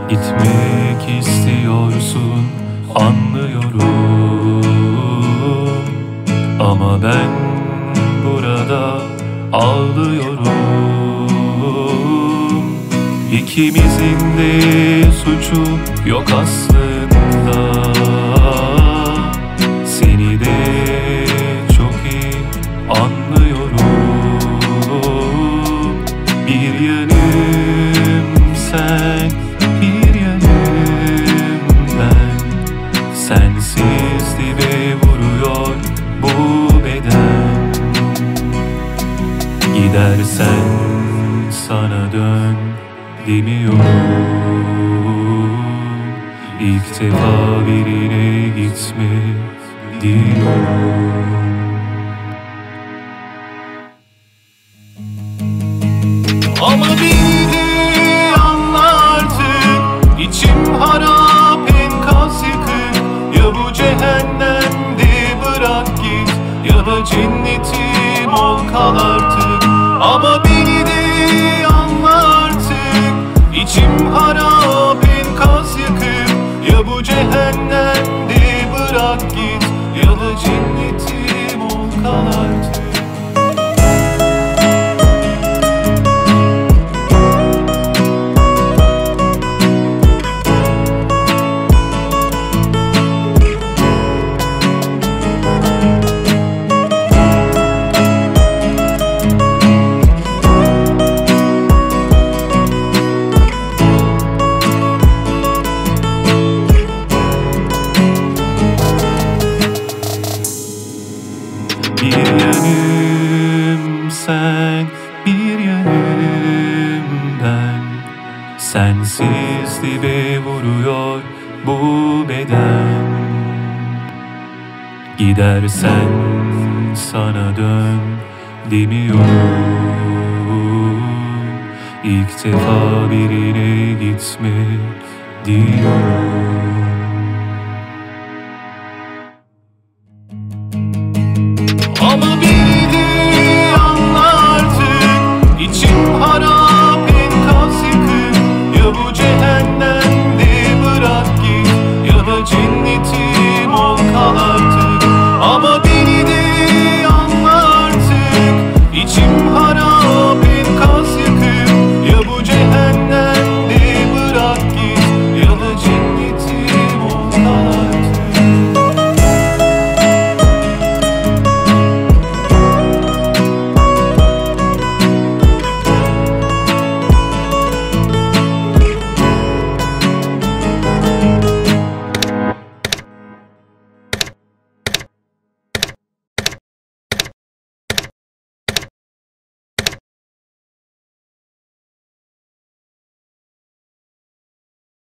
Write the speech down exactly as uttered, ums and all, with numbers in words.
Gitmek istiyorsun, anlıyorum. Ama ben burada ağlıyorum. İkimizin de suçu yok aslında. Seni de çok iyi anlıyorum. Bir yanım sen, bir yanım ben. Sensiz dibe vuruyor bu beden. Gidersen sana dön demiyorum. İlk defa birine gitme diyorum. Ama beni de anla artık. İçim harap, enkaz yıkık. Ya bu cehennemde bırak git, ya da cennetim ol kal artık. Ama beni de anla artık. İçim harap, enkaz yıkık. Ya bu cehennemde bırak git, ya da cennetim ol kal artık. Bir yanım sen, bir yanım ben. Sensiz dibe vuruyor bu beden. Gidersen sana dön demiyorum. İlk defa birine gitme diyorum. Ama